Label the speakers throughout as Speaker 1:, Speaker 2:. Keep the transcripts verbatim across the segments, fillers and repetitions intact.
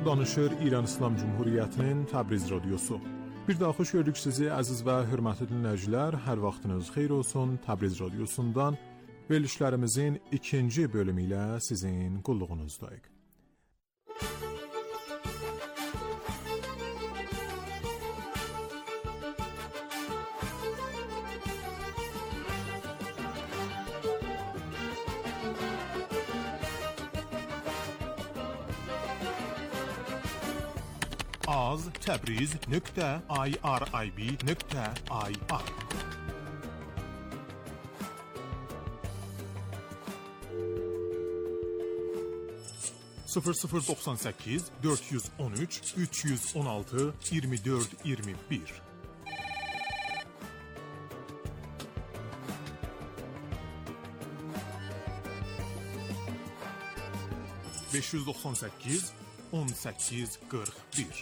Speaker 1: danışır İran İslam Cumhuriyyətinin Təbriz radiosu. Bir daha xoş gördük sizi əziz və hörmətli dinləyicilər. Hər vaxtınız xeyir olsun. Təbriz radiosundan verilişlərimizin ikinci bölümü ilə sizin qulluğunuzdayıq. az təbriz nöqtə irib nöqtə ir sıfır sıfır doksan səkkiz dörd yüz on üç üç yüz on altı iyirmi dörd iyirmi bir beş yüz doxsan səkkiz on səkkiz qırx bir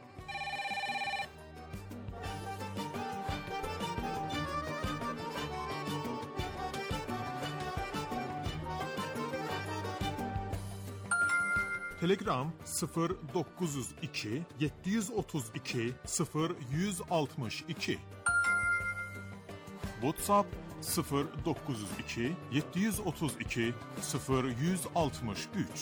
Speaker 1: Telegram sıfır dokuz yüz iki yeddi yüz otuz iki sıfır yüz altmış iki WhatsApp sıfır dokuz yüz iki yeddi yüz otuz iki sıfır yüz altmış üç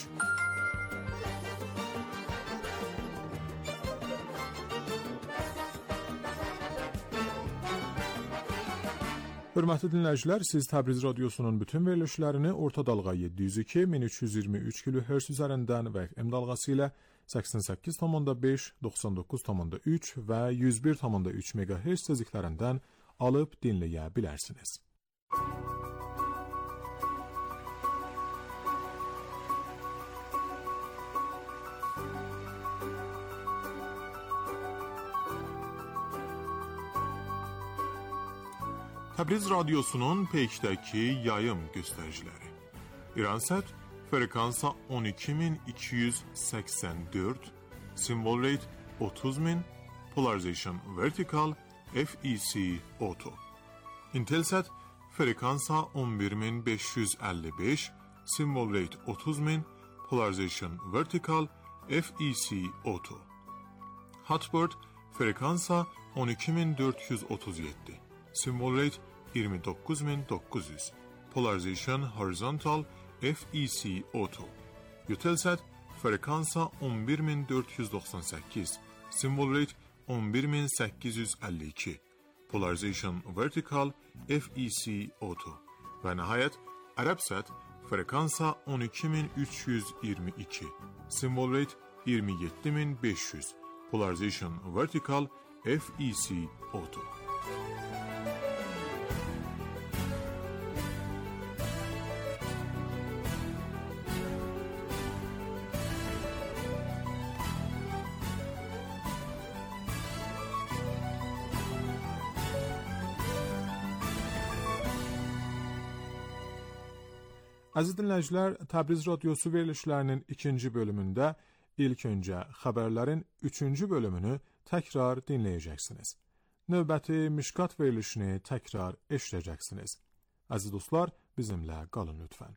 Speaker 1: Hörmətli dinləyicilər, siz Təbriz radiosunun bütün verilişlərini orta dalğa yeddi yüz iki min üç yüz iyirmi üç kilohertz üzərindən və F M dalğası ilə səksən səkkiz nöqtə beş, doxsan doqquz nöqtə üç və yüz bir nöqtə üç megahertz tezliklərindən alıb dinləyə bilərsiniz. Təbriz radiosunun peykdəki yayım göstəriciləri. İransat frekansa on iki min iki yüz səksən dörd, symbol rate otuz min, polarization vertical, F E C auto. Intelsat frekansa on bir min beş yüz əlli beş, symbol rate otuz min, polarization vertical, F E C auto. Hotbird frekansa on iki min dörd yüz otuz yeddi, symbol rate iyirmi doqquz min doqquz yüz, polarization horizontal, F E C auto. Eutelsat frekansa on bir min dörd yüz doxsan səkkiz, symbol rate on bir min səkkiz yüz əlli iki, polarization vertical, F E C auto. Və nəhayət Arabsat frekansa on iki min üç yüz iyirmi iki, symbol rate iyirmi yeddi min beş yüz, polarization vertical, F E C auto. Əziz dinləyicilər, Təbriz radiosu verilişlərinin ikinci bölümündə ilk öncə xəbərlərin üçüncü bölümünü təkrar dinləyəcəksiniz. Növbəti Mişkat verilişini təkrar eşidəcəksiniz. Əziz dostlar, bizimlə qalın lütfən.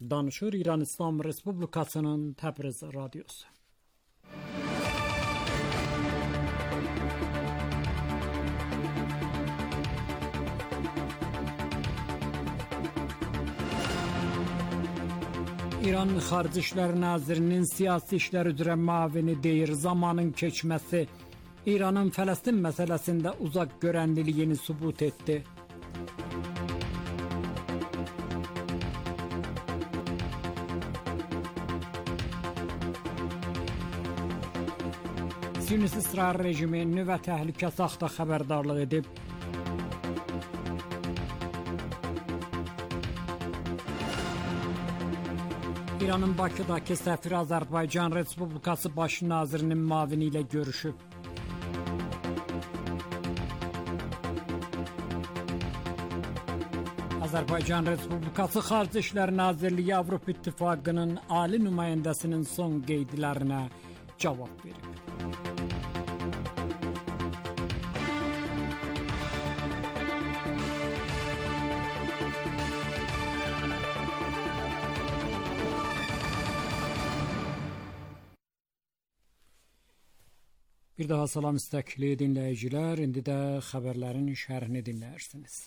Speaker 2: danışır İran İslam Respublikasının Təbriz radiosu. İran Xarici İşlər Nazirinin siyasi işlər üzrə müavini deyir, zamanın keçməsi İranın Fələstin məsələsində uzaq görənliliyini sübut etdi. Siyonist İsrail rejimi nüvə təhlükəsi haqqında xəbərdarlıq edib. İranın Bakıdakı səfiri Azərbaycan Respublikası Baş nazirinin müavini ilə görüşüb. Azərbaycan Respublikası Xarici İşlər Nazirliyi Avropa İttifaqının ali nümayəndəsinin son qeydlərinə cavab verib. Bir daha salam istəkli dinləyicilər, indi də xəbərlərin şərhini dinləyirsiniz.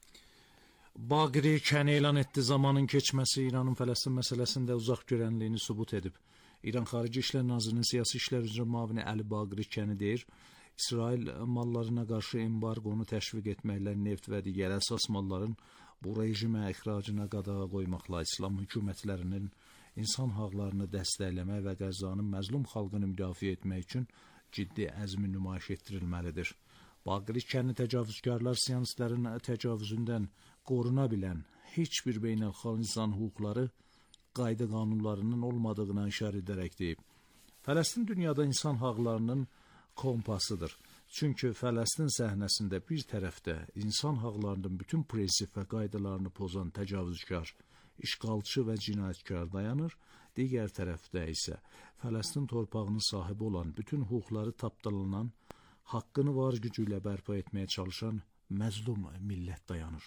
Speaker 3: Baqiri kəni elan etdi, zamanın keçməsi İranın Fələstin məsələsində uzaq görənliyini sübut edib. İran Xarici İşlər Nazirinin siyasi işlər üzrə müavini Əli Baqiri kəni deyir, İsrail mallarına qarşı embarqonu təşviq etməklə neft və digər əsas malların bu rejimə ixracına qadağa qoymaqla İslam hökumətlərinin insan haqlarını dəstəkləmək və Qəzzanın məzlum xalqını müdafiə etmək üçün ciddi əzmi nümayiş etdirilməlidir. Baqiri kəni təcavüzkarlar siyonistlərin təcavüzündən qoruna bilən heç bir beynəlxalq insan hüquqları qayda qanunlarının olmadığına işarə edərək deyib. Fələstin dünyada insan haqlarının kompasıdır. Çünki Fələstin səhnəsində bir tərəfdə insan haqlarının bütün prinsip və qaydalarını pozan təcavüzkar, işğalçı və cinayətkar dayanır, digər tərəfdə isə Fələstin torpağının sahibi olan, bütün hüquqları tapdalanan, haqqını var gücü ilə bərpa etməyə çalışan məzlum millət dayanır.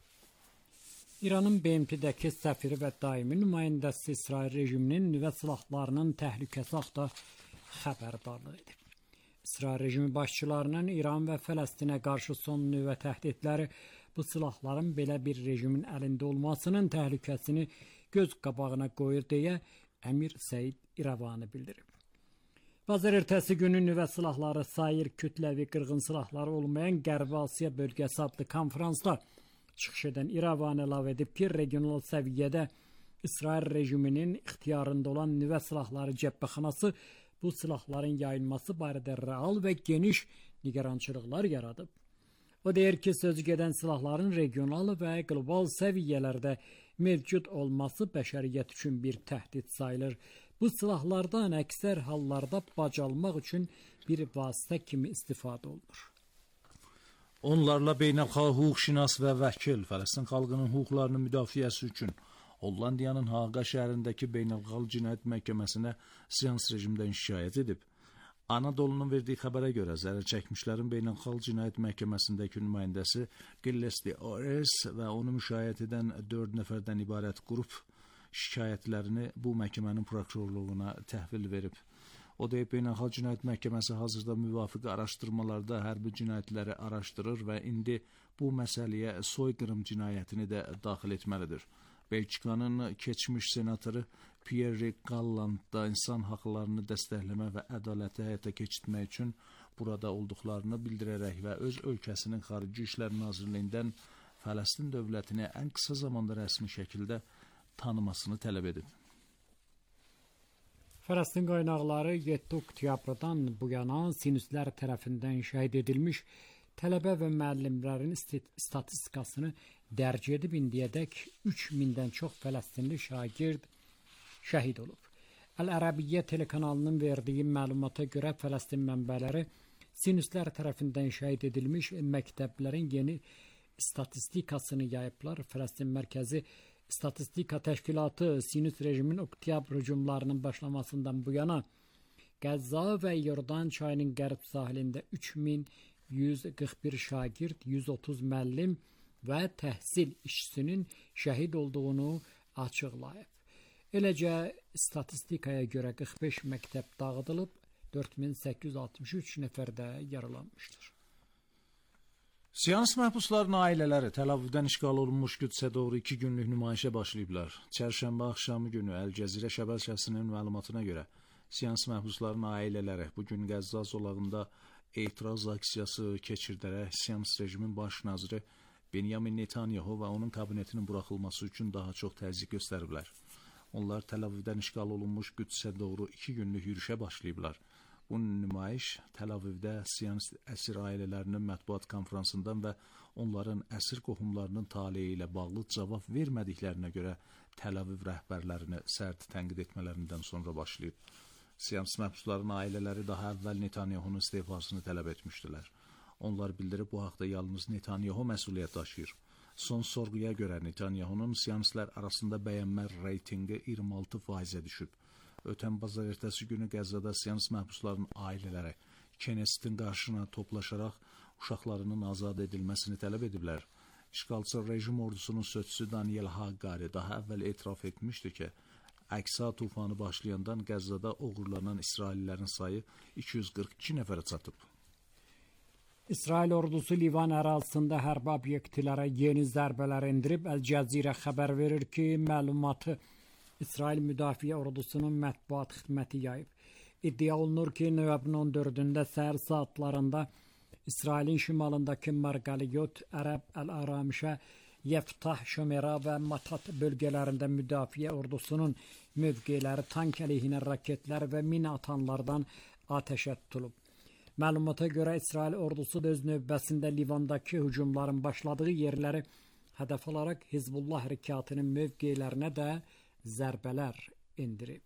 Speaker 2: İranın B M P-dəki səfiri və daimi nümayəndəsi İsrail rejiminin nüvə silahlarının təhlükəsi haqqında xəbərdarlıq edib. İsrail rejimi başçılarının İran və Fələstinə qarşı son nüvə təhdidləri bu silahların belə bir rejimin əlində olmasının təhlükəsini göz qabağına qoyur deyə Əmir Səid İrəvani bildirib. Bazar ertəsi günü nüvə silahları sair kütləvi qırğın silahları olmayan Qərbi Asiya bölgəsi adlı konferansda çıxış edən İrəvani əlavə edib ki, regional səviyyədə İsrail rejiminin ixtiyarında olan nüvə silahları cəbhəxanası bu silahların yayılması barədə real və geniş nigarançılıqlar yaradıb. O deyir ki, sözü gedən silahların regional və qlobal səviyyələrdə mövcud olması bəşəriyyət üçün bir təhdid sayılır. Bu silahlardan əksər hallarda bacalmaq üçün bir vasitə kimi istifadə olunur.
Speaker 3: Onlarla beynəlxalq hüquqşünas və vəkil Fələstin xalqının hüquqlarının müdafiəsi üçün Hollandiyanın Haqa şəhərindəki beynəlxalq cinayət məhkəməsinə siyonist rejimdən şikayət edib. Anadolu'nun verdiyi xəbərə görə zərər çəkmişlərin beynəlxalq cinayət məhkəməsindəki nümayəndəsi Gilles de Ores və onu müşayiət edən dörd nəfərdən ibarət qrup şikayətlərini bu məhkəmənin prokurorluğuna təhvil verib. O deyib, beynəlxalq cinayət məhkəməsi hazırda müvafiq araşdırmalarda hərbi cinayətləri araşdırır və indi bu məsələyə soyqırım cinayətini də daxil etməlidir. Belçikanın keçmiş senatoru Pierre Galland da insan haqlarını dəstəkləmə və ədaləti həyata keçirmək üçün burada olduqlarını bildirərək və öz ölkəsinin Xarici İşlər Nazirliyindən Fələstin dövlətini ən qısa zamanda rəsmi şəkildə tanımasını tələb edib.
Speaker 2: Fələstin qaynaqları yeddi oktyabrdan bu yana sinistlər tərəfindən şəhid edilmiş tələbə və müəllimlərin statistikasını dərc edib, indiyədək üç mindən çox Fələstinli şagird şəhid olub. Əl-Ərəbiyyə telekanalının verdiyi məlumata görə Fələstin mənbələri sinistlər tərəfindən şəhid edilmiş məktəblərin yeni statistikasını yayıblar. Fələstin Mərkəzi Statistika Təşkilatı sinist rejimin oktyabr hücumlarının başlamasından bu yana Qəzza və Yordan çayının qərb sahilində üç min yüz qırx bir şagird, yüz otuz müəllim və təhsil işçisinin şəhid olduğunu açıqlayıb. Eləcə statistikaya görə qırx beş məktəb dağıdılıb, dörd min səkkiz yüz altmış üç nəfər də yaralanmışdır.
Speaker 3: Siyasi məhbusların ailələri Tel Avivdən işğal olunmuş Qüdsə doğru iki günlük nümayişə başlayıblar. Çərşənbə axşamı günü Əl Cəzirə şəbəkəsinin məlumatına görə siyasi məhbusların ailələri bu gün Qəzza zolağında etiraz aksiyası keçirdərək Siyonist rejimin baş naziri Benyamin Netanyahu və onun kabinetinin buraxılması üçün daha çox təzyiq göstəriblər. Onlar Tel Avivdən işğal olunmuş Qüdsə doğru iki günlük yürüşə başlayıblar. Bu nümayiş Tel Avivdə Siyonist əsir ailələrinin mətbuat konfransından və onların əsir qohumlarının taleyi ilə bağlı cavab vermədiklərinə görə Tel Aviv rəhbərlərini sərt tənqid etmələrindən sonra başlayıb. Siyonist məhbusların ailələri daha əvvəl Netanyahunun istefasını tələb etmişdilər. Onlar bildirib bu haqda yalnız Netanyahu məsuliyyət daşıyır. Son sorğuya görə Netanyahunun siyonistlər arasında bəyənmə reytingi iyirmi altı faizə düşüb. Ötən bazar ertəsi günü Qəzzada siyonist məhbusların ailələri Knessetin qarşısına toplaşaraq uşaqlarının azad edilməsini tələb ediblər. İşğalçı rejim ordusunun sözçüsü Daniel Haqqari daha əvvəl etiraf etmişdi ki, Əqsa tufanı başlayandan Qəzzada oğurlanan İsraillilərin sayı iki yüz qırx iki nəfərə çatıb.
Speaker 2: İsrail ordusu Livan ərazisində hərbi obyektlərə yeni zərbələr endirib. Əl Cəzirə xəbər verir ki, məlumatı İsrail Müdafiə Ordusunun mətbuat xidməti yayıb. İddia olunur ki, noyabrın on dördündə səhər saatlarında İsrailin şimalındakı Margaliyot, Ərəb, Əl-Aramişə, Yeftah, Şömera və Matat bölgələrində Müdafiə Ordusunun mövqeləri tank əleyhinə raketlər və mina atanlardan atəşə tutulub. Məlumata görə İsrail ordusu da öz növbəsində Livandakı hücumların başladığı yerləri hədəf alaraq Hizbullah hərəkatının mövqelərinə də zərbələr endirib.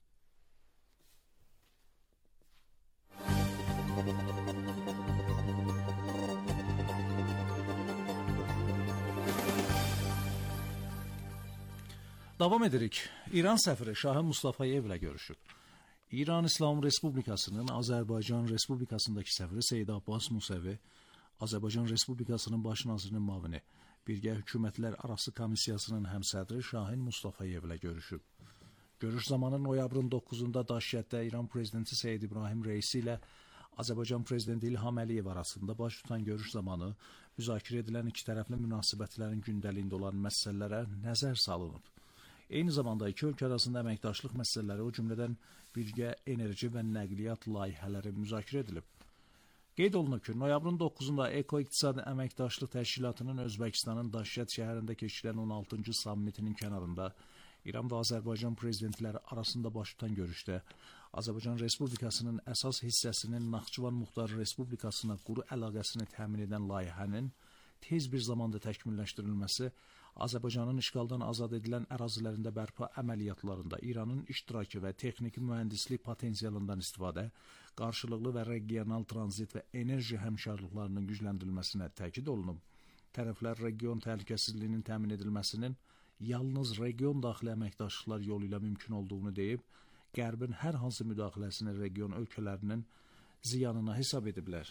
Speaker 3: Davam edirik. İran səfiri Şahın Mustafayevlə görüşüb. İran İslam Respublikasının Azərbaycan Respublikasındakı səfiri Seyid Abbas Musavi, Azərbaycan Respublikasının baş nazirinin müavini, Birgə Hökumətlər Arası Komissiyasının həmsədri Şahin Mustafayevlə görüşüb. Görüş zamanı noyabrın doqquzunda Daşkətdə İran prezidenti Seyid İbrahim Reisi ilə Azərbaycan prezidenti İlham Əliyev arasında baş tutan görüş zamanı müzakirə edilən iki tərəfli münasibətlərin gündəliyində olan məsələlərə nəzər salınıb. Eyni zamanda iki ölkə arasında əməkdaşlıq məsələləri, o cümlədən birgə enerji və nəqliyyat layihələri müzakirə edilib. Qeyd olunub ki, noyabrın doqquzunda Eko-İqtisadi Əməkdaşlıq Təşkilatının Özbəkistanın Daşkət şəhərində keçirilən on altıncı sammitinin kənarında İran və Azərbaycan prezidentləri arasında baş tutan görüşdə Azərbaycan Respublikasının əsas hissəsinin Naxçıvan Muxtar Respublikasına quru əlaqəsini təmin edən layihənin tez bir zamanda təkmilləşdirilməsi, Azərbaycanın işğaldan azad edilən ərazilərində bərpa əməliyyatlarında İranın iştirakı və texniki mühəndislik potensialından istifadə, qarşılıqlı və regional tranzit və enerji həmkarlıqlarının gücləndirilməsinə təkid olunub. Tərəflər region təhlükəsizliyinin təmin edilməsinin yalnız region daxili əməkdaşlıqlar yolu ilə mümkün olduğunu deyib, Qərbin hər hansı müdaxiləsini region ölkələrinin ziyanına hesab ediblər.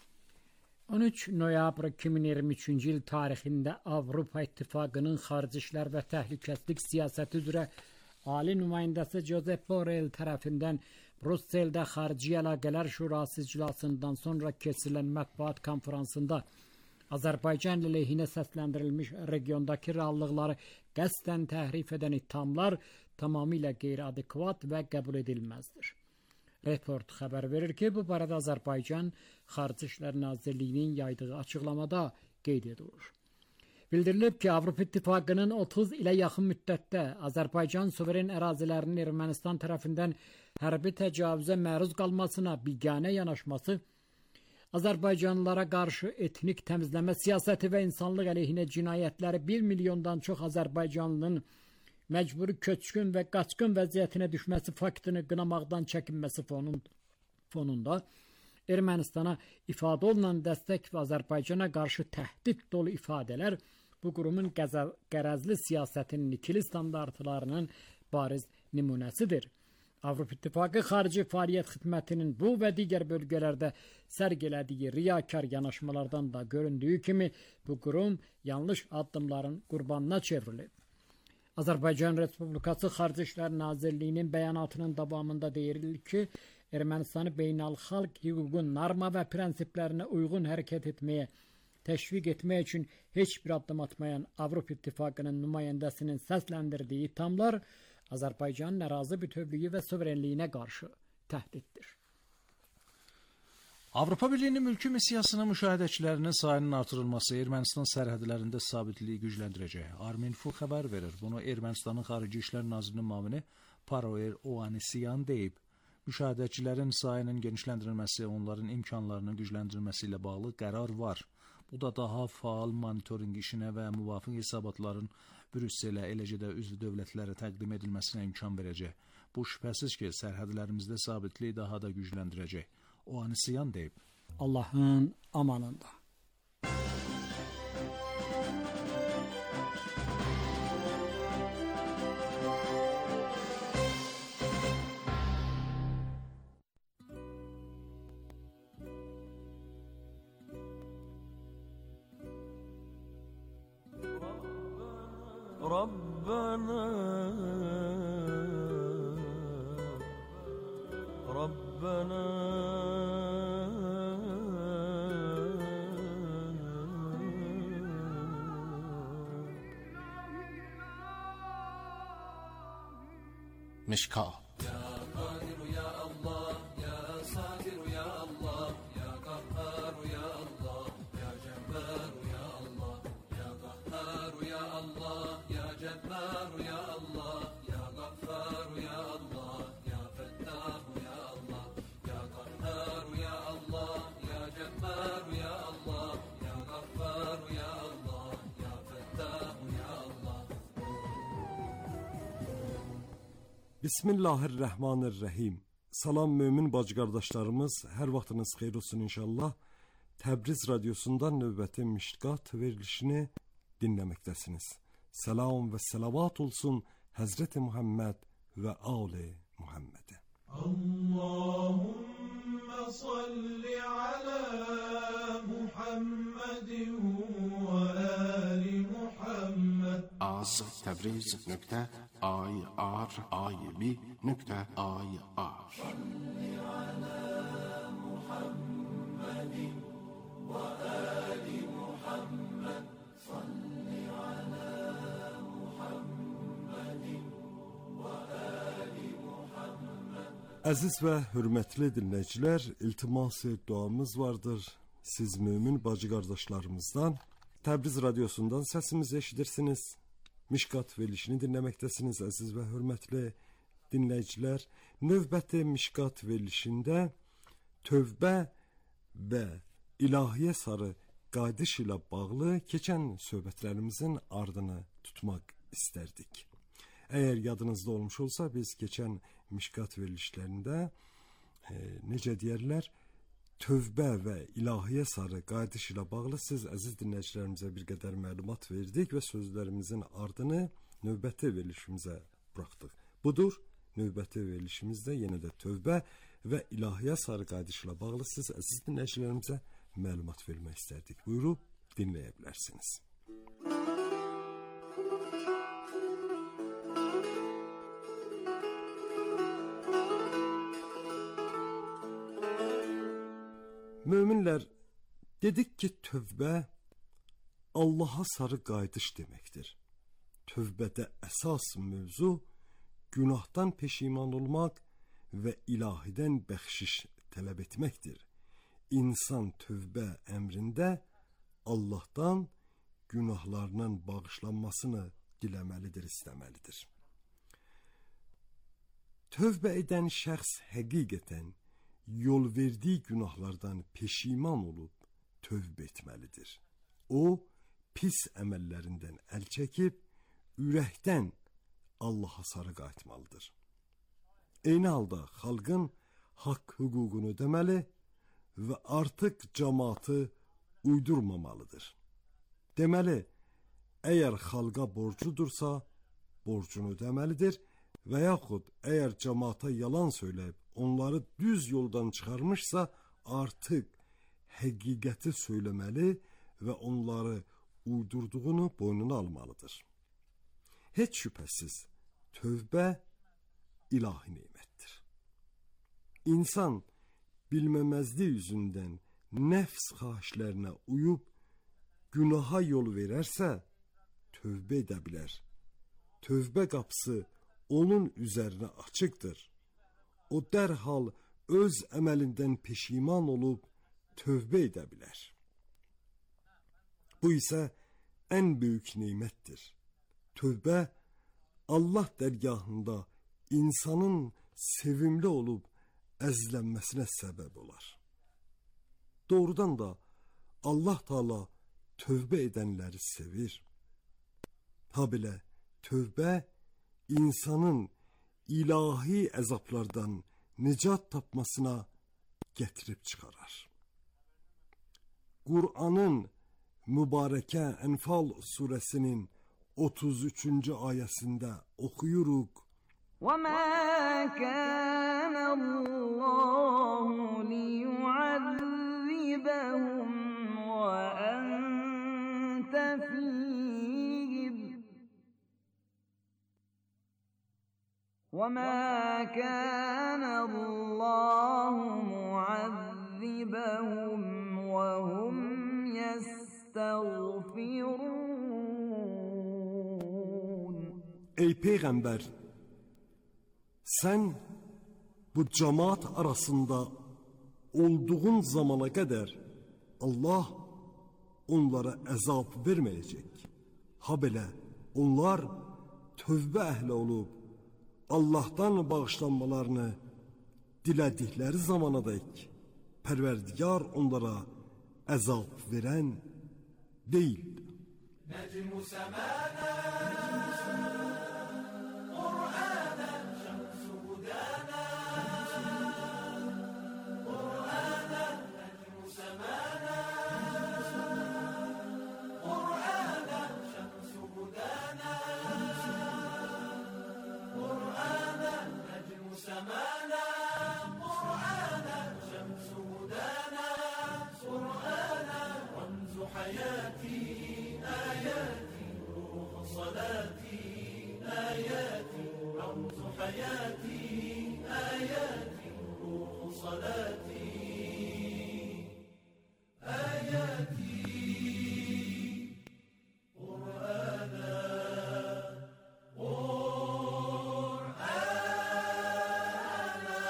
Speaker 2: on üç noyabr iki min iyirmi üçüncü il tarixində Avropa İttifaqının Xarici İşlər və Təhlükəsizlik Siyasəti üzrə Ali nümayəndəsi Josep Borrell tərəfindən Brüsseldə Xarici Əlaqələr Şurası iclasından sonra keçirilən mətbuat konfransında Azərbaycan əleyhinə səsləndirilmiş regiondakı reallıqları qəsdən təhrif edən ittihamlar tamamilə qeyri-adekvat və qəbul edilməzdir. Report xəbər verir ki, bu barədə Azərbaycan Xarici İşlər Nazirliyinin yaydığı açıqlamada qeyd edilir. Bildirilib ki, Avropa İttifaqının otuz ilə yaxın müddətdə Azərbaycan suveren ərazilərinin Ermənistan tərəfindən hərbi təcavüzə məruz qalmasına biganə yanaşması, Azərbaycanlılara qarşı etnik təmizləmə siyasəti və insanlıq əleyhinə cinayətləri bir milyondan çox Azərbaycanlının məcburi köçkün və qaçqın vəziyyətinə düşməsi faktını qınamaqdan çəkinməsi fonunda Ermənistana ifadə olunan dəstək və Azərbaycana qarşı təhdid dolu ifadələr bu qurumun qərəzli siyasətinin ikili standartlarının bariz nümunəsidir. Avropa İttifaqı Xarici Fəaliyyət Xidmətinin bu və digər bölgələrdə sərg elədiyi riyakar yanaşmalardan da göründüyü kimi bu qurum yanlış addımların qurbanına çevrilib. Azərbaycan Respublikası Xarici İşlər Nazirliyinin bəyanatının davamında deyilir ki, Ermənistanı beynəlxalq hüququn norma və prinsiplərinə uyğun hərəkət etməyə, təşviq etmək üçün heç bir addım atmayan Avropa İttifaqının nümayəndəsinin səsləndirdiyi ithamlar Azərbaycanın ərazi bütövlüyü və suverenliyinə qarşı təhdiddir.
Speaker 3: Avropa Birliyinin mülki missiyasının müşahidəçilərinin sayının artırılması Ermənistan sərhədlərində sabitliyi gücləndirəcək. Arminfo xəbər verir. Bunu Ermənistanın Xarici İşlər Nazirinin müavini Paroer Oanisiyan deyib. Müşahidəçilərin sayının genişləndirilməsi, onların imkanlarının gücləndirilməsi ilə bağlı qərar var. Bu da daha faal monitorinq işinə və müvafiq hesabatların Brüsselə, eləcə də üzv dövlətlərə təqdim edilməsinə imkan verəcək. Bu şübhəsiz ki, sərhədlərimizdə sabitliyi daha da gücləndirəcək. Oanisiyan deyib.
Speaker 2: Allahın amanında.
Speaker 4: ربنا ربنا
Speaker 5: مشکا
Speaker 6: Bismillahirrahmanirrahim. Salam mömin bacı qardaşlarımız, hər vaxtınız xeyir olsun inşallah. Təbriz radiosundan növbəti Mişqat verilişini dinləməkdəsiniz. Salam və salavat olsun Həzrəti Muhammed və Ali Muhammed'e.
Speaker 4: Allahümme salli ala Muhammedin ve ali Muhammed.
Speaker 5: az təbriz nöqtə ay ar ay bi nöqtə ay ar.
Speaker 4: Salli ala Muhammedin ve ali Muhammed. Salli ala Muhammedin ve ali Muhammed.
Speaker 6: Əziz və hörmətli dinləyicilər, iltiması duamız vardır. Siz mömin bacı qardaşlarımızdan Təbriz radiosundan səsimizi eşidirsiniz. Mişqat verilişini dinləməkdəsiniz əziz və hörmətli dinləyicilər. Növbəti Mişqat verilişində tövbə və ilahiyyə sarı qayıdış ilə bağlı keçən söhbətlərimizin ardını tutmaq istərdik. Əgər yadınızda olmuş olsa, biz keçən Mişqat verilişlərində e, necə deyərlər, tövbə və ilahiyyə sarı qayıdış ilə bağlı siz əziz dinləyicilərimizə bir qədər məlumat verdik və sözlərimizin ardını növbəti verilişimizə buraxdıq. Budur, növbəti verilişimizdə yenə də tövbə və ilahiyyə sarı qayıdış ilə bağlı siz əziz dinləyicilərimizə məlumat vermək istərdik. Buyurub dinləyə bilərsiniz. Möminlər, dedik ki, tövbə Allaha sarı qayıdış deməkdir. Tövbədə əsas mövzu günahdan peşiman olmaq və ilahidən bəxşiş tələb etməkdir. İnsan tövbə əmrində Allahdan günahlarının bağışlanmasını diləməlidir, istəməlidir. Tövbə edən şəxs həqiqətən yol verdiyi günahlardan peşiman olub tövbə etməlidir. O, pis əməllərindən əl çəkib, ürəkdən Allaha sarı qayıtmalıdır. Eyni halda xalqın haqq hüququnu ödəməli və artıq cəmaatı uydurmamalıdır. Deməli, əgər xalqa borcludursa, borcunu ödəməlidir və yaxud əgər cəmaata yalan söyləyib, onları düz yoldan çıxarmışsa, artıq həqiqəti söyləməli və onları uydurduğunu boynuna almalıdır. Heç şübhəsiz tövbə ilahi nemətdir. İnsan bilməməzlik yüzündən nəfs xahişlərinə uyub günaha yol verərsə, tövbə edə bilər. Tövbə qapısı onun üzərinə açıqdır. O dərhal öz əməlindən peşiman olub tövbə edə bilər. Bu isə ən böyük nemətdir. Tövbə Allah dərgahında insanın sevimli olub əzizlənməsinə səbəb olar. Doğrudan da Allah Taala tövbə edənləri sevir. Ha belə tövbə insanın ilahi əzablardan nicat tapmasına gətirib çıxarar. Qur'anın mübarəkə Enfal surəsinin otuz üçüncü ayəsində oxuyuruq.
Speaker 7: وَمَا كَانَ اللَّهُ لِيُعَذِّبَهُمْ وَأَنْتَ فِيهِمْ وَمَا كَانَ اللَّهُ مُعَذِّبَهُمْ وَهُمْ يَسْتَغْفِرُونَ.
Speaker 6: Ey Peyğəmbər, sən bu cemaat arasında olduğun zamana qədər Allah onlara əzab verməyəcək. Ha belə onlar tövbə əhli olub Allahdan bağışlanmalarını dilədikləri zamanadək Pərverdigar onlara əzab verən deyildir.
Speaker 4: Necm-u semana Qur'ana şemsu hudana Qur'ana necm-u semana Qur'ana şemsu hudana Qur'ana necm-u semana Qur'ana şemsu hudana Qur'ana ramzu hayati آياتي روح صلاتي آياتي رمز حياتي آياتي روح صلاتي آياتي قرآنا قرآنا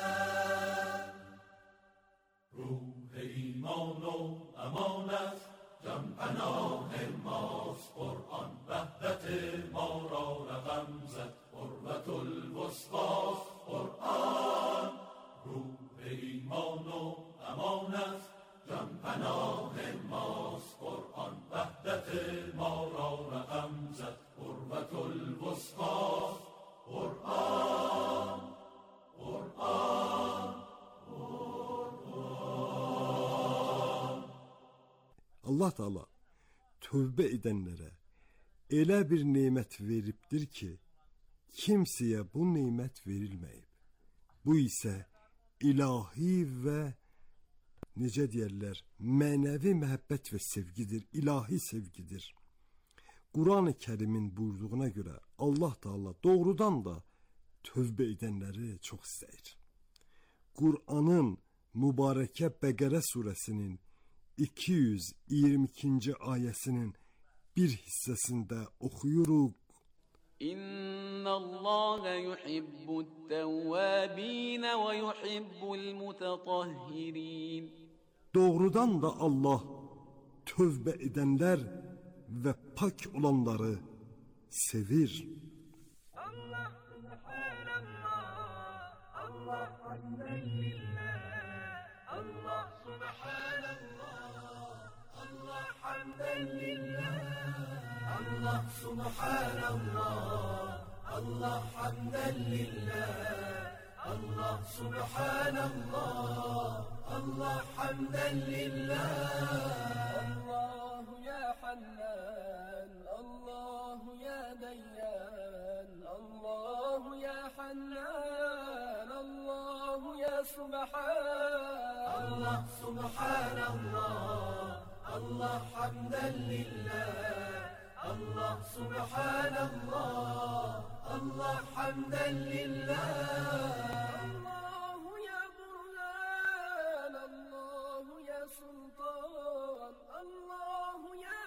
Speaker 4: روح ایمان و امانت جان پناه ماست قرآن وحدت ما را رقم زد قربت الوسطاست قرآن روح ایمان و امانت جان پناه ماست قرآن وحدت ما را رقم زد قربت الوسطاست قرآن قرآن
Speaker 6: Allah Taala tövbə edənlərə elə bir nemət veribdir ki, kimsəyə bu nemət verilməyib. Bu isə ilahi və necə deyərlər, mənəvi məhəbbət və sevgidir, ilahi sevgidir. Quran-ı Kərimin buyurduğuna görə Allah Taala doğrudan da tövbə edənləri çox istəyir. Qur'anın mübarəkə Bəqərə surəsinin iki yüz iyirmi ikinci ayəsinin bir hissəsində oxuyuruq.
Speaker 7: İnnallâhe yuhibbut-tevvâbîne ve yuhibbul-mutatahhirîn.
Speaker 6: Doğrudan da Allah tövbə edənlər və pak olanları sevir.
Speaker 4: Allah subhanallah, Allah hamdülillah, Allah subhanallah, Allah hamdülillah, Allah subhanallah, Allah hamdülillah, Allah subhanallah, Allah hamdülillah. Allahu ya Hannan, Allahu ya Dayyan, Allahu ya Hannan, Allahu ya Subhan. Allah subhanallah, Allah hamdülillah, الله سبحان الله الله حمدا لله الله يا برهان الله يا سلطان الله يا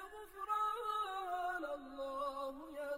Speaker 4: غفران الله يا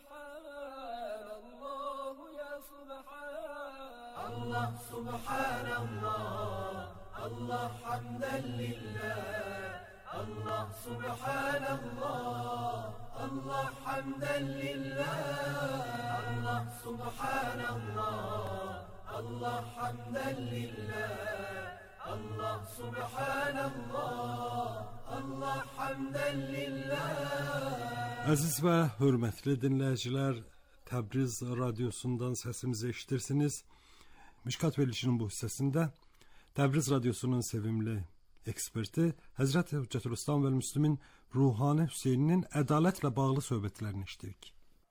Speaker 4: سبحان الله يا سبحان الله سبحان الله الله حمدا لله الله سبحان الله الله حمدا لله الله سبحان الله الله حمدا لله الله سبحان الله الله حمدا لله.
Speaker 6: Əziz və hörmətli dinləyicilər, Təbriz radiosundan səsimizi eşidirsiniz. Mişkat verilişinin bu hissəsində Təbriz radiosunun sevimli eksperti Həzrət Hüccətülislam və Müslimin Ruhani Hüseyninin ədalətlə bağlı söhbətlərini eşitdik.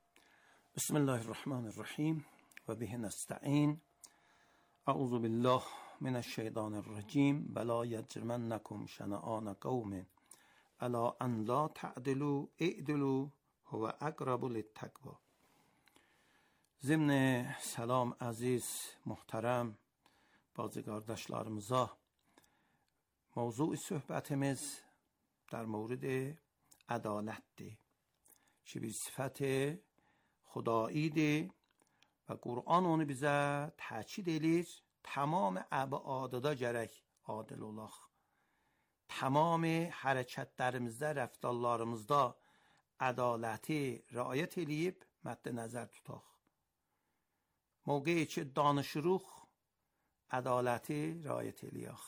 Speaker 8: Bismillahirrahmanirrahim və bihi nəstəin. Əuzu billah minəşşeytanirracim və la yecrimənnəkum şənə'an qavmin əla ən la tə'dilu i'dilu huvə əqrabu littəqva. Zimn salam əziz, muhterəm bazı qardaşlarımıza, موضوع صحبتimiz در مورد عدالتdir ki bir sifət xudaidir və Qur'an onu bizə təkid edir. Tamam əbadada gərək adil olaq. Tamam hərəkətlərimizdə, rəftarlarımızda ədaləti riayət eləyib mədd nəzər tutaq. Mövqeyi ki danışırıq, ədaləti riayət eləyək.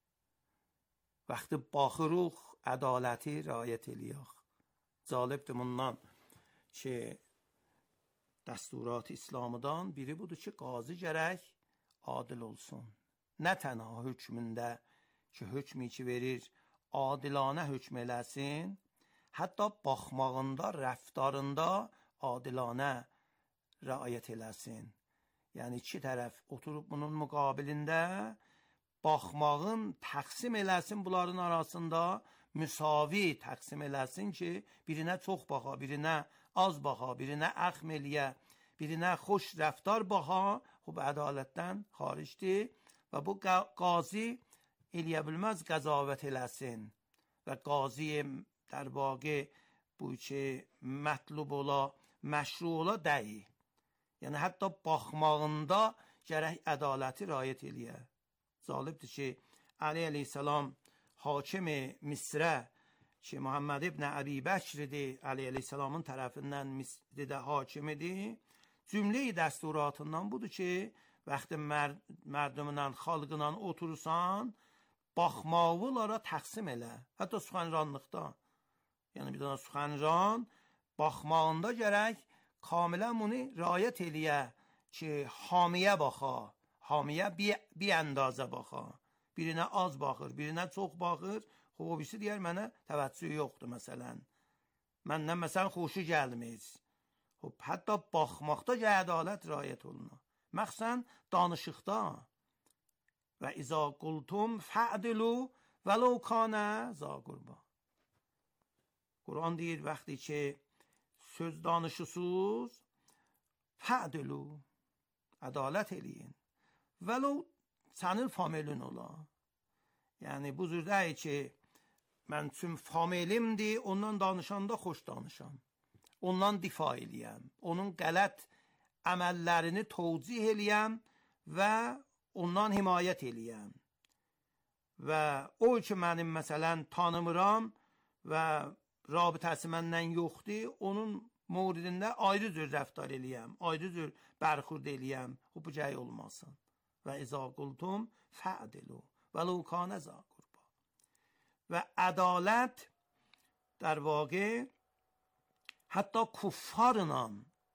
Speaker 8: Vəqti baxırıq, ədaləti riayət eləyək. Cəlibdir bundan ki, dəsturat İslamıdan biri budur ki, qazi gərək adil olsun. Nə tənha hökmündə ki, hökmü ki verir, adilanə hökm eləsin, hətta baxmağında, rəftarında adilanə riayət eləsin. Yəni iki tərəf oturub bunun müqabilində baxmağın təqsim eləsin, bunların arasında müsavi təqsim eləsin ki, birinə çox baxa, birinə az baxa, birinə əxm eləyə, birinə xoş rəftar baxa, xub ədalətdən xaricdir və bu qazi eləyə bilməz qəzavət eləsin və qazi در واقع bu ki mətlub ola, məşru ola dəyi. Yəni hətta baxmağında gərək ədaləti riayət eləyə. Zalibdir ki, Ali əleyhissalam hakim Misrə ki, Muhammed ibn Əbi Bəkridir, Ali əleyhissalamın tərəfindən Misrdə hakimidir. Cümlə-i dəsturatından budur ki, vəqti mərdümlə, xalqla oturursan, baxmağılara təqsim elə. Hətta suxənranlıqda. Yəni bir dana suxənran baxmağında gərək kamilən bunu riayət eləyə ki, hamiyə baxa, hamiyə bir əndazə baxa. Birinə az baxır, birinə çox baxır, o birisi deyər, mənə təvəccüh yoxdur, məsələn. Məndən, məsələn, xoşu gəlmir. Hətta baxmaqda ki, ədalət riayət olunur. Məxsən danışıqda və izə qultum fə'dilu vəlau kanə za qurba. Quran deyir, vəxti ki, söz danışısız, fə'dilu, ədalət eləyin. Vəlau sənin familin ola. Yəni, bu zürdəyi ki, mən üçün familimdir, ondan danışanda xoş danışam. Ondan difa eləyəm. Onun qələt əməllərini tövcih eləyəm və ondan himayət eləyəm. Və o ki, mənim məsələn tanımıram və rabitəsi məndən yoxdur, onun mövridində ayrı cür rəftar eləyəm, ayrı cür bərxurd eləyəm. O bu cəy olmasın. Və izə qultum fə'dilu vəlau kanə za qurba. Və ədalət در واقع حتی kuffarla,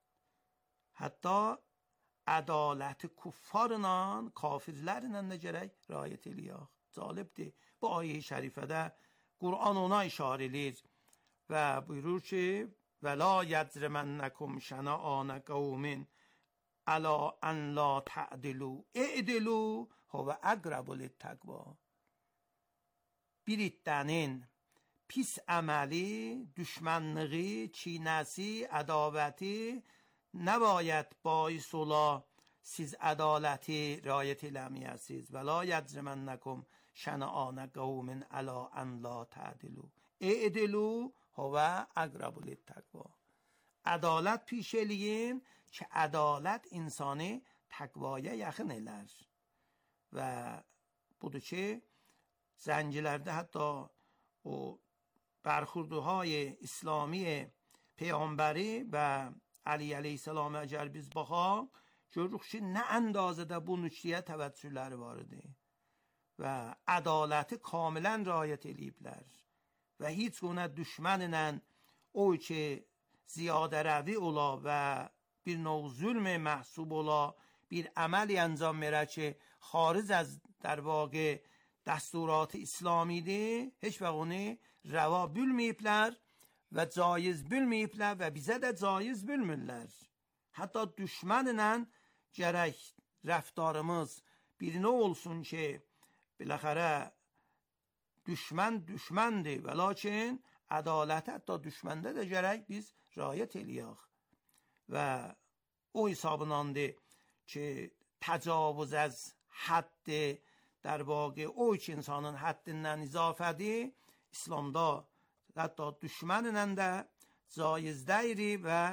Speaker 8: hətta ədalət kuffarla, kafirlərlə də gərək riayət eləyək. Cəlibdir. Bu ayə-i şərifədə Quran ona işarə edir və buyurur ki, və la yəcrimənəkum şənə'an qavmin əla ən la tə'dilu i'dilu huvə əqrabu littəqva. Bir iddənin pis əməli, düşmənliyi, çiynəsi, ədavəti nəbayət bais ola, siz ədaləti rayət eləməyəsiz. Və la yəcrimənnəkum şənəanə qavmin əla ən la tədilu. E'dilu huvə əqrabu littəqva. Ədalət piş eləyin ki, ədalət insanı təqvaya yaxın elər. Və budur ki, zəncilərdə hətta o برخوردهای اسلامی پیامبری و علی علیه السلام اگر biz baxaq, görürük ki, nə əndazədə bu nüktəyə təvəccühləri var idi və ədaləti kamilən riayət ediblər və heç gönə düşmənlə o ki ziyadə rəvi ola və bir növ zülm məhsub ola, bir əməli انجام verə ki, xaric از در واقع دستورات اسلامیdir, heç vaxt onu rəva bilməyiblər və caiz bilməyiblər və bizə də caiz bilmirlər. Hətta düşmənlə gərək rəftarımız bir nə olsun ki, biləxərə düşmən düşməndir və lakin ədalət hətta düşməndə də gərək biz riayət eləyək. Və o hesabınandır ki, təcavüz az haddi در واقع o ki insanın həddindən izafədir, İslamda hətta düşmənlə də caizdir və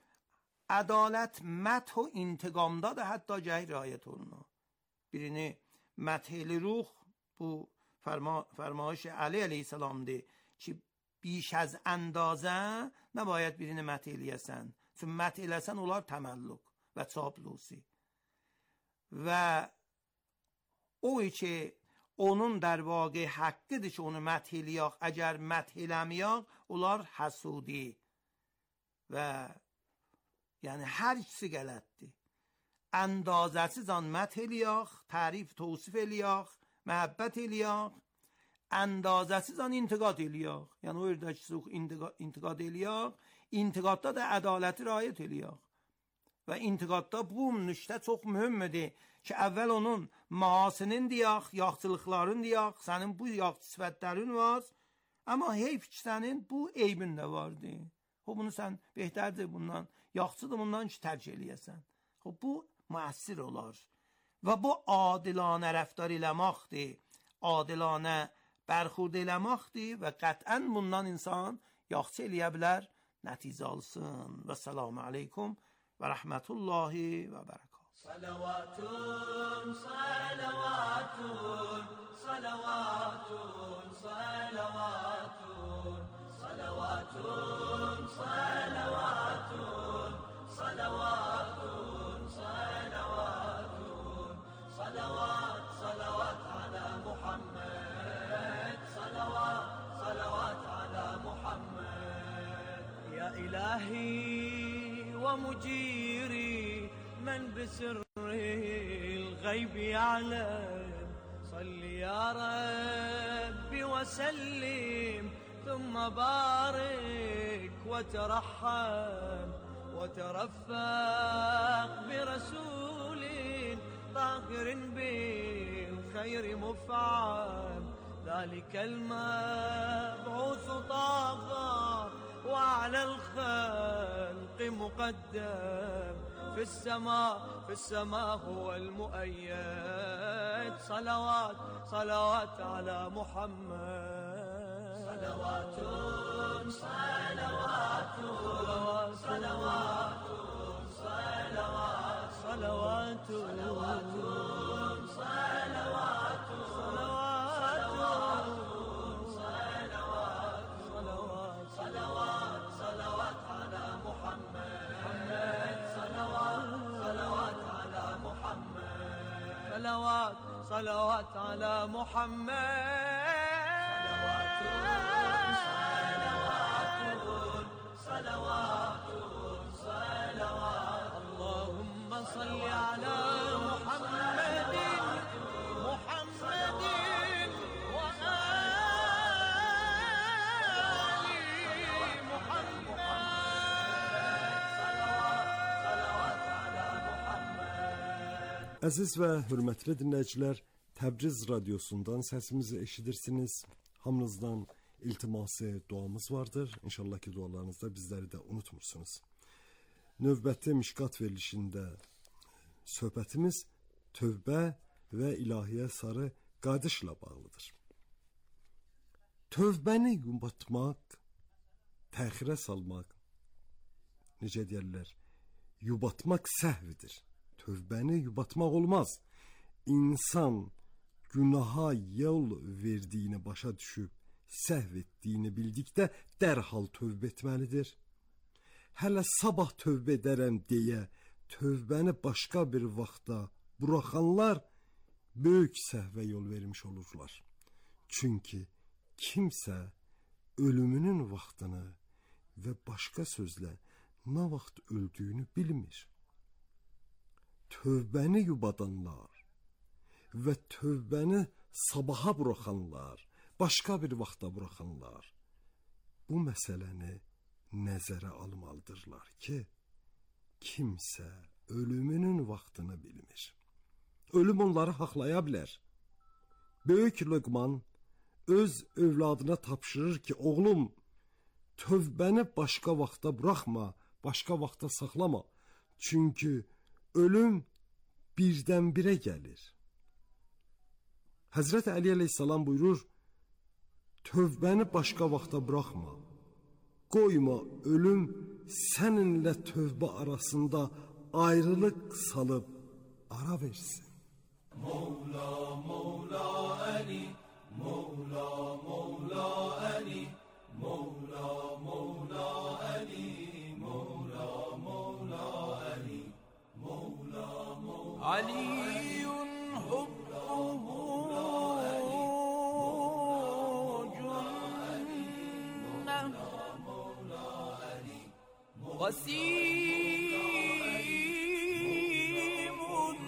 Speaker 8: ədalət məth و intiqamda da hətta gəy riayət olunur. Birini mətheli ruh bu فرما فرمایش علی علیه السلامdır ki, بیش از اندازه نباید birini məth eləyəsən. Çünki məth eləsən olar təməllüq və çaplusi. Və o ki onun در واقع haqqıdır ki, onu məth eləyək. Əgər məth eləməyək, olar həsudi. Və yəni hər ikisi qələtdir. Əndazəsiz an məth eləyək, tərif, tavsif eləyək, məhəbbət eləyək, əndazəsiz an intiqad eləyək. Yəni o yerdə ki, intiqad eləyək, intiqadda da ədaləti riayət eləyək. Və intiqadda bu nüktə çox mühümdür ki, əvvəl onun mahasinin deyək, yaxçılıqların deyək, sənin bu yaxçı sifətlərin var, amma heyf ki, sənin bu eybin də vardı. O, bunu sən behtərdir bundan, yaxçıdır bundan ki, tərk eləyəsən. O, bu müəssir olar. Və bu adilanə rəftar eləməkdir, adilanə bərxurd eləməkdir və qətən bundan insan yaxçı eləyə bilər, nəticə alsın. Və selamu aleykum və rəhmətullahi və bərəkət.
Speaker 4: صلوات صلوات صلوات صلوات صلوات صلوات صلوات صلوات صلوات صلوات على محمد صلوات صلوات على محمد يا إلهي ومجيري من بسر الغيب يعلم صل يا ربي وسلم ثم بارك وترحم وترفق برسول طاهر بالخير مفعم ذلك المبعوث طه وعلى الخلق مقدم في السماء في السماء هو المؤيد صلوات صلوات على محمد صلوات صلوات صلوات صلوات صلوات صلوات صلوات صلوات صلوات على محمد صلوات صلوات صلوات اللهم صل على محمد محمد وآل محمد
Speaker 6: Əziz və hörmətli dinləyicilər, Təbriz radiosundan səsimizi eşidirsiniz. Hamınızdan iltiması, duamız vardır. İnşallah ki dualarınızda bizləri də unutmursunuz. Növbəti Mişqat verilişində söhbətimiz tövbə və ilahiyyə sarı qayıdışla bağlıdır. Tövbəni yubatmaq, təxirə salmaq, necə deyərlər, yubatmaq səhvidir. Tövbəni yubatmaq olmaz. İnsan günaha yol verdiyini başa düşüb, səhv etdiyini bildikdə dərhal tövbə etməlidir. Hələ sabah tövbə edərəm deyə tövbəni başqa bir vaxta buraxanlar böyük səhvə yol vermiş olurlar. Çünki kimsə ölümünün vaxtını və başqa sözlə nə vaxt öldüyünü bilmir. Tövbəni yubadanlar və tövbəni sabaha buraxanlar, başqa bir vaxta buraxanlar bu məsələni nəzərə almalıdırlar ki, kimsə ölümünün vaxtını bilmir. Ölüm onları haqlaya bilər. Böyük Luqman öz övladına tapşırır ki, oğlum, tövbəni başqa vaxta buraxma, başqa vaxta saxlama. Çünki ölüm birdən-birə gəlir. Həzrət Əli əleyhissalam buyurur, tövbəni başqa vaxta buraxma. Qoyma ölüm səninlə tövbə arasında ayrılıq salıb ara versin.
Speaker 4: Mevla, Mevla Ali, Mevla, Mevla Ali, Mevla, Mevla Ali, Mevla, Mevla Ali, Mevla, Mevla Aliyun hubbuhu وسيم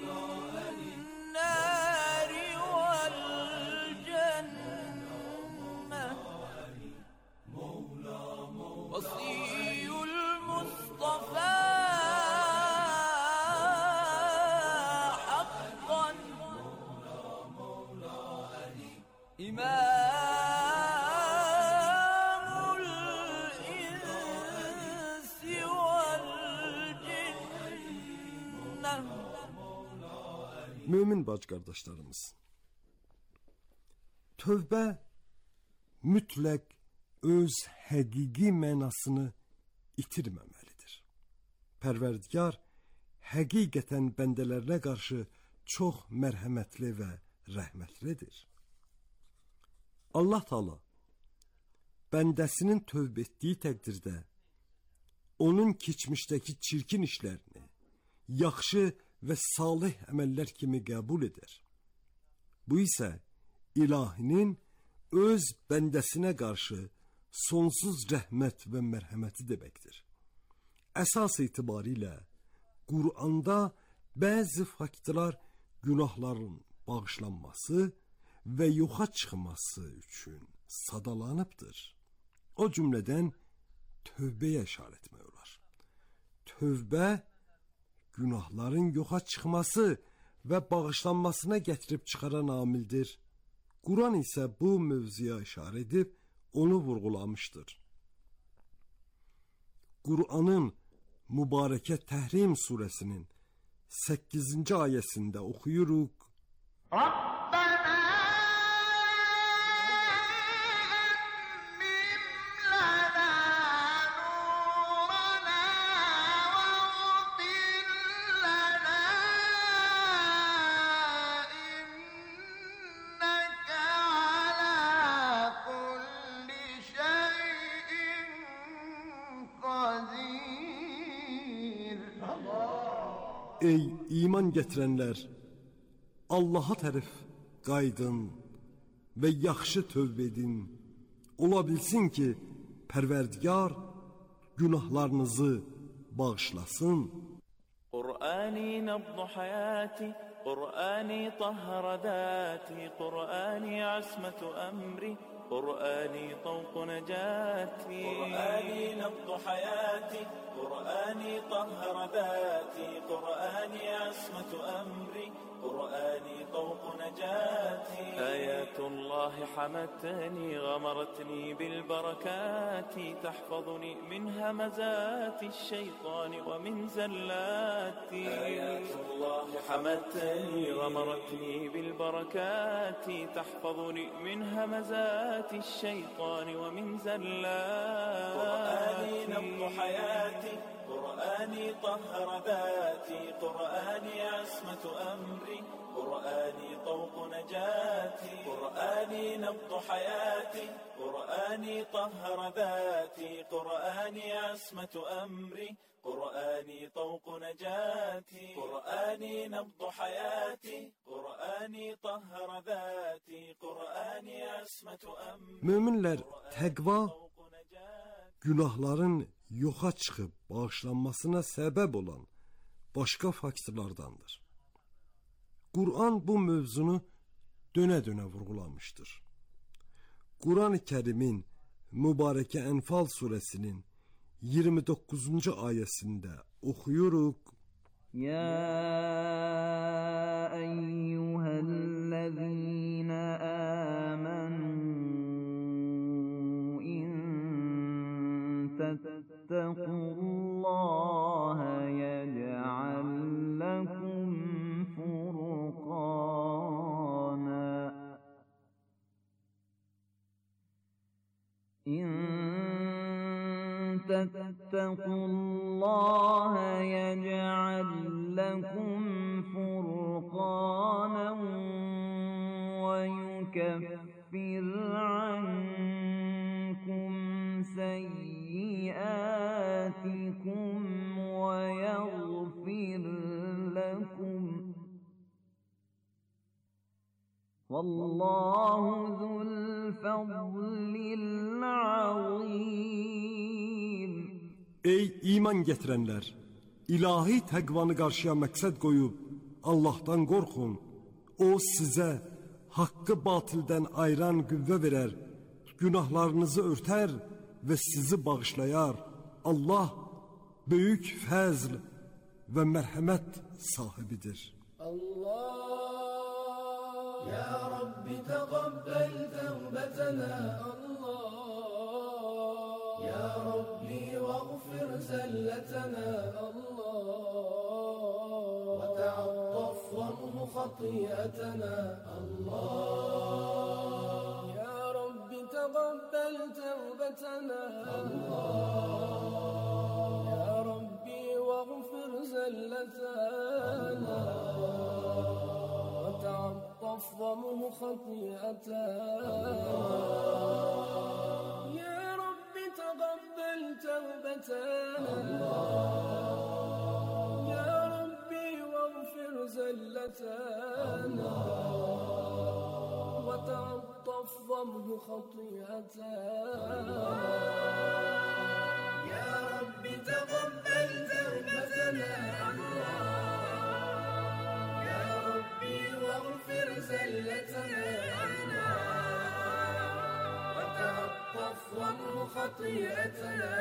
Speaker 4: النار والجنة وصي المصطفى حقا إمام
Speaker 6: Mömin bacı qardaşlarımız, tövbə mütləq öz həqiqi mənasını itirməməlidir. Pərverdigar həqiqətən bəndələrinə qarşı çox mərhəmətli və rəhmətlidir. Allah Taala bəndəsinin tövbə etdiyi təqdirdə onun keçmişdəki çirkin işlərini yaxşı və salih əməllər kimi qəbul edər. Bu isə ilahinin öz bəndəsinə qarşı sonsuz rəhmət və mərhəməti deməkdir. Əsas itibarilə Quranda bəzi faktlar günahların bağışlanması və yoxa çıxması üçün sadalanıbdır. O cümlədən tövbəyə işarət etmək olar. Tövbə günahların yoxa çıxması və bağışlanmasına gətirib çıxaran amildir. Quran isə bu mövzuya işarə edib onu vurğulamışdır. Quranın mübarəkə Təhrim surəsinin səkkizinci ayəsində oxuyuruq. Ey iman gətirənlər, Allaha tərəf qayıdın və yaxşı tövbə edin. Ola bilsin ki, Pərverdigar günahlarınızı bağışlasın.
Speaker 9: Qur'ani nabdu hayati, Qur'ani tahhara dati, Qur'ani asmatu amri, قرآني طوق نجاتي قرآني نبض حياتي قرآني طهر ذاتي قرآني عصمة أمري قرآني طوق نجاتي آيات الله حمتني غمرتني بالبركات تحفظني من همزات الشيطان ومن زلاتي آيات الله حمتني غمرتني بالبركات تحفظني من همزات الشيطان ومن زلاتي قرآني نبض حياتي قرآني طهر ذاتي قرآني عصمة أمري قرآني طوق نجاتي قرآني نبض حياتي قرآني طهر ذاتي قرآني عصمة أمري قرآني طوق نجاتي قرآني نبض حياتي قرآني طهر ذاتي قرآني عصمة أمري.
Speaker 6: Möminlər təqva günahların yoxa çıxıb bağışlanmasına səbəb olan başqa faktorlardandır. Quran bu mövzunu dönə-dönə vurğulamışdır. Quran-ı Kərimin mübarəkə Ənfal surəsinin iyirmi doqquzuncu ayəsində oxuyuruq:
Speaker 7: Ya eyyuhellezine amanu in tettaqullaha yec'al lekum furqana in تتقوا الله يجعل لكم فرقانا ويكفر عنكم سيئاتكم ويغفر لكم والله ذو الفضل العظيم.
Speaker 6: Ey iman gətirənlər, ilahi təqvanı qarşıya məqsəd qoyub Allahdan qorxun. O sizə haqqı batildən ayıran qüvvə verər, günahlarınızı örtər və sizi bağışlayar. Allah böyük fəzl və mərhəmət sahibidir.
Speaker 10: Allah ya Rabbi təqabbal tövbətənə Allah ya Rabbi واغفر زلتنا الله وتعطف وامه خطيئتنا الله يا رب تقبل توبتنا الله يا ربي واغفر زلتنا وتعطف وامه خطيئتنا يا رب تقبل توبتنا يا ربي واغفر زلتنا وتعطف ضمه خطيئتنا يا ربي تقبل توبتنا يا ربي واغفر زلتنا وتعطف ضمه خطيئتنا.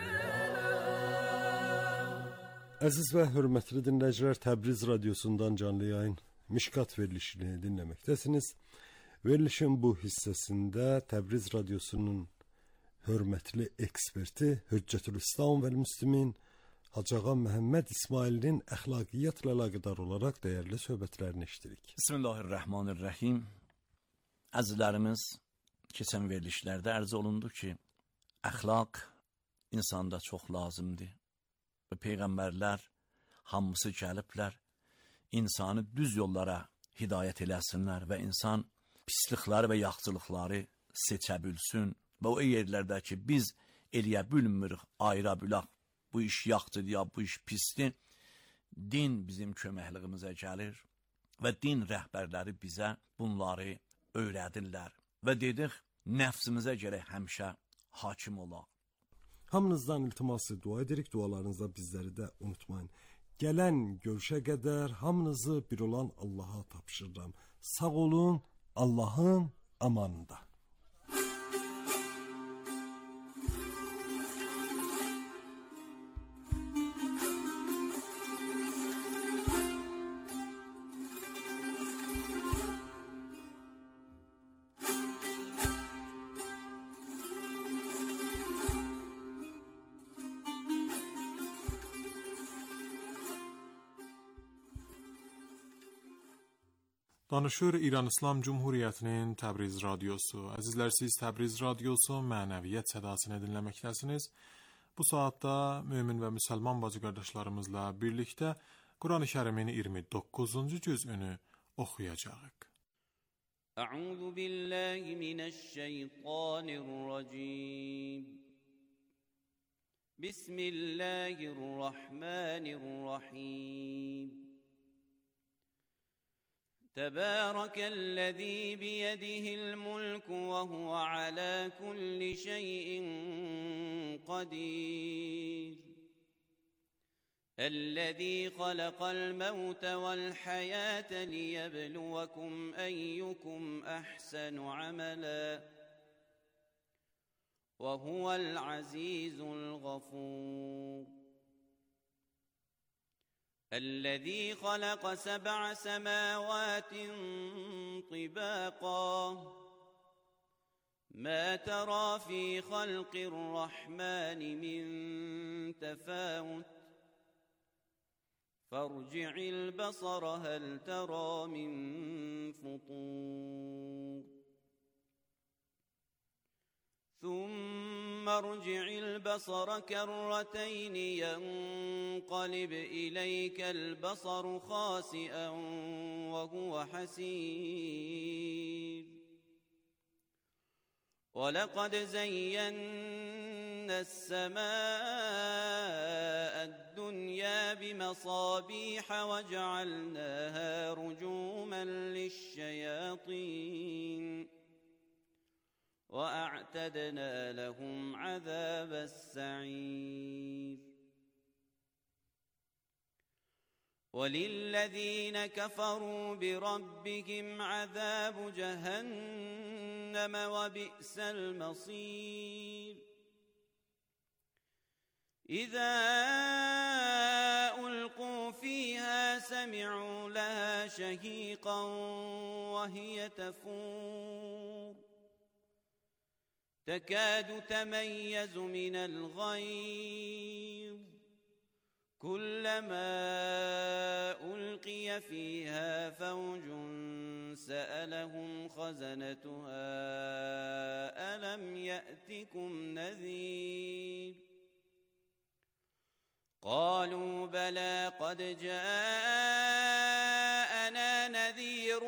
Speaker 6: Əziz və hörmətli dinləyicilər, Təbriz radiosundan canlı yayın Mişkat verilişini dinləməkdəsiniz. Verilişin bu hissəsində Təbriz radiosunun hörmətli eksperti Hüccətül-İslam və Müslimin Hacı Ağa Məhəmməd İsmailin əxlaqiyyatla əlaqədar olaraq dəyərli söhbətlərini eşidirik.
Speaker 11: Bismillahirrahmanirrahim. Əzizlərimiz, keçən verilişlərdə ərz olundu ki, əxlaq insanda çox lazımdır. Və peyğəmbərlər hamısı gəliblər, insanı düz yollara hidayət eləsinlər və insan pislikləri və yaxçılıqları seçə bilsin. Və o yerlərdə ki, biz eləyə bilmirik, ayıra bilək, bu iş yaxçıdır ya bu iş pisdir, din bizim köməkliyimizə gəlir və din rəhbərləri bizə bunları öyrədirlər. Və dedik, nəfsimizə gərək həmişə hakim olaq.
Speaker 6: Hamınızdan iltiması dua edirik, dualarınızda bizləri də unutmayın. Gələn görüşə qədər hamınızı bir olan Allaha tapşırıram. Sağ olun, Allahın amanında.
Speaker 1: Danışır İran İslam Cumhuriyeti'nin Təbriz Radyosu. Əzizlər, siz Təbriz Radyosu mənəviyyət sədasını dinləməkdəsiniz. Bu saatda mümin və müsəlman bacı qardaşlarımızla birlikdə Quran-ı Kərimin iyirmi doqquzuncu cüzünü oxuyacağıq.
Speaker 12: Əuzu billahi mineşşeytanirracim. Bismillahirrahmanirrahim. تبارك الذي بيده الملك وهو على كل شيء قدير الذي خلق الموت والحياة ليبلوكم أيكم أحسن عملا وهو العزيز الغفور الذي خلق سبع سماوات طباقا ما ترى في خلق الرحمن من تفاوت فارجع البصر هل ترى من فطور ثم ارجع البصر كرتين ينقلب إليك البصر خاسئا وهو حسير ولقد زينا السماء الدنيا بمصابيح وجعلناها رجوما للشياطين وأعتدنا لهم عذاب السعير وللذين كفروا بربهم عذاب جهنم وبئس المصير إذا ألقوا فيها سمعوا لها شهيقا وهي تفور تكاد تميز من الغيظ كلما ألقي فيها فوج سألهم خزنتها ألم يأتكم نذير قالوا بلى قد جاءنا نذير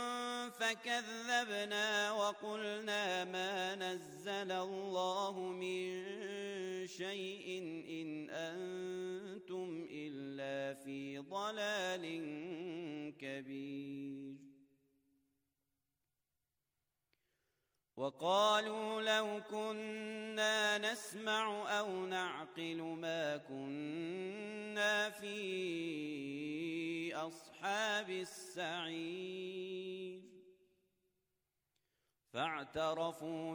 Speaker 12: فكذبنا وقلنا ما نزل الله من شيء إن أنتم إلا في ضلال كبير وقالوا لو كنا نسمع أو نعقل ما كنا في أصحاب السعير فاعترفوا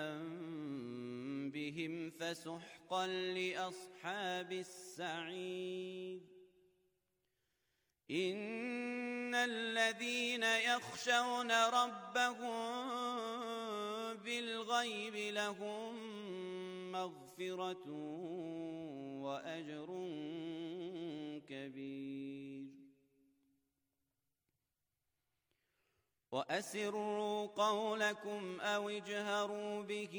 Speaker 12: بذنبهم فسحقا لأصحاب السعير إن الذين يخشون ربهم بالغيب لهم مغفرة وأجر كبير وأسروا قولكم أو اجهروا به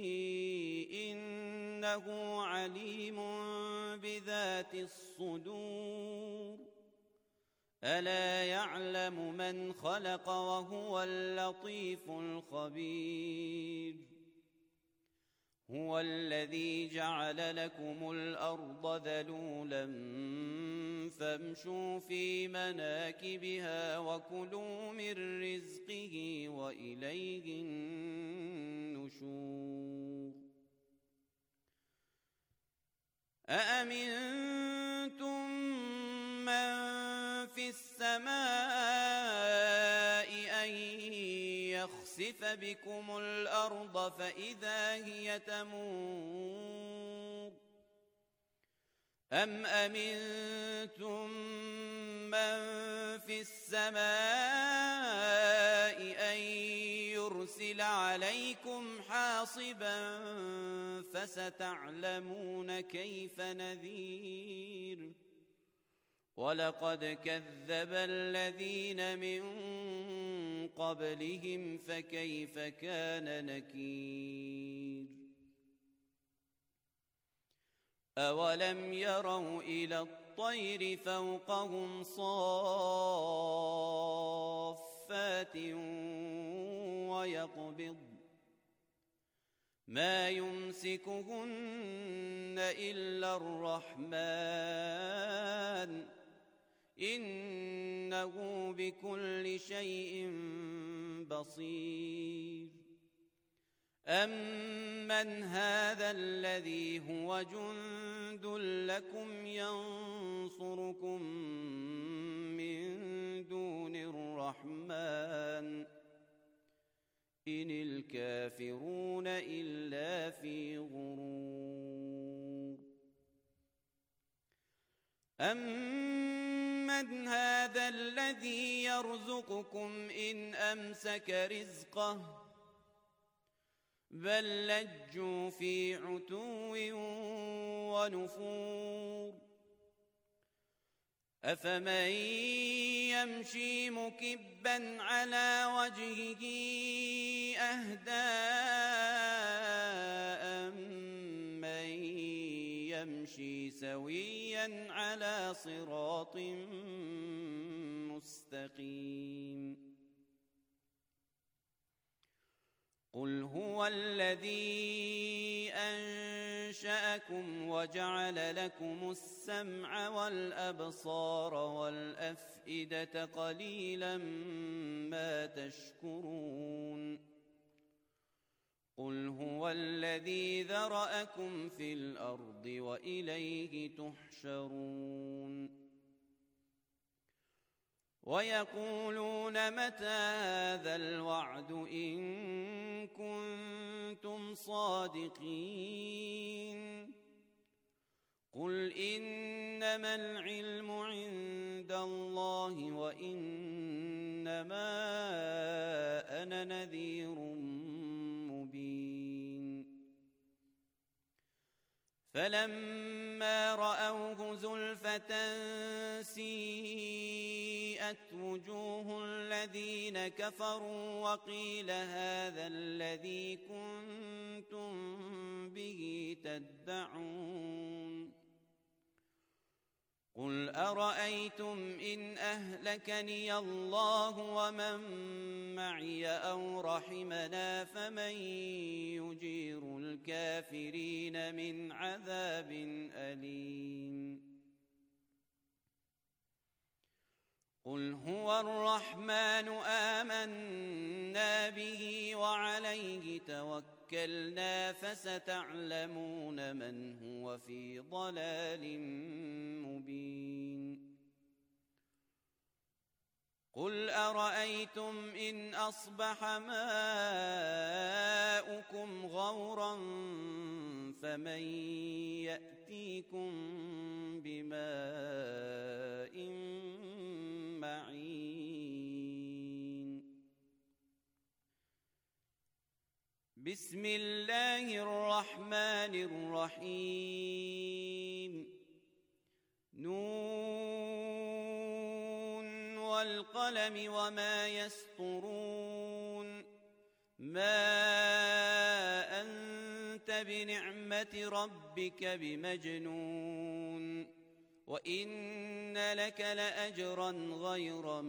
Speaker 12: إنه عليم بذات الصدور ألا يعلم من خلق وهو اللطيف الخبير هو الذي جعل لكم الأرض ذلولا فامشوا في مناكبها وكلوا من رزقه وإليه النشور أأمنتم من في السماء أن يخسف بكم الأرض فإذا هي تمور أم أمنتم من في السماء أن يرسل عليكم حاصبا فستعلمون كيف نذير ولقد كذب الذين من قبلهم فكيف كان نكير أولم يروا إلى الطير فوقهم صافات ويقبض ما يمسكهن إلا الرحمن إنه بكل شيء بصير أمن هذا الذي هو جند لكم ينصركم من دون الرحمن إن الكافرون إلا في غرور أمن هذا الذي يرزقكم إن أمسك رزقه بل لجوا في عتو ونفور أفمن يمشي مكبا على وجهه أهدى أمن يمشي سويا على صراط مستقيم قل هو الذي أنشأكم وجعل لكم السمع والأبصار والأفئدة قليلا ما تشكرون قل هو الذي ذرأكم في الأرض وإليه تحشرون ويقولون متى هذا الوعد إن كنتم صادقين قل إنما العلم عند الله وإنما أنا نذير مبين فلما رأوه زلفة سيئت وجوه الذين كفروا وقيل هذا الذي كنتم به تدعون قل أرأيتم إن أهلكني الله ومن معي أو رحمنا فمن يجير الكافرين من عذاب أليم قل هو الرحمن آمنا به وعليه توكلنا فستعلمون من هو في ضلال مبين قل أرأيتم إن أصبح ماؤكم غورا فمن يأتيكم بماء معين بسم الله الرحمن الرحيم نون والقلم وما يسطرون ما أنت بنعمة ربك بمجنون وإن لك لأجرا غير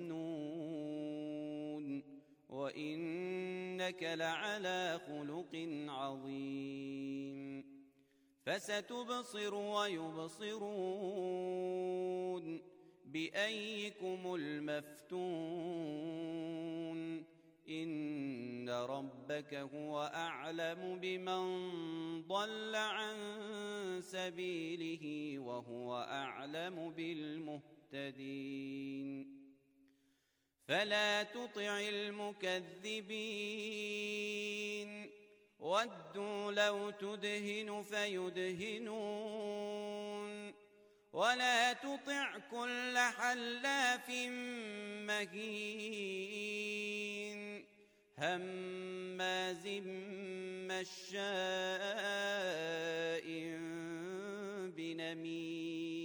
Speaker 12: ممنون وإنك لعلى خلق عظيم فستبصر ويبصرون بأيكم المفتون إن ربك هو أعلم بمن ضل عن سبيله وهو أعلم بالمهتدين فلا تطع المكذبين ودوا لو تدهن فيدهنون ولا تطع كل حلاف مهين هماز مشاء بنميم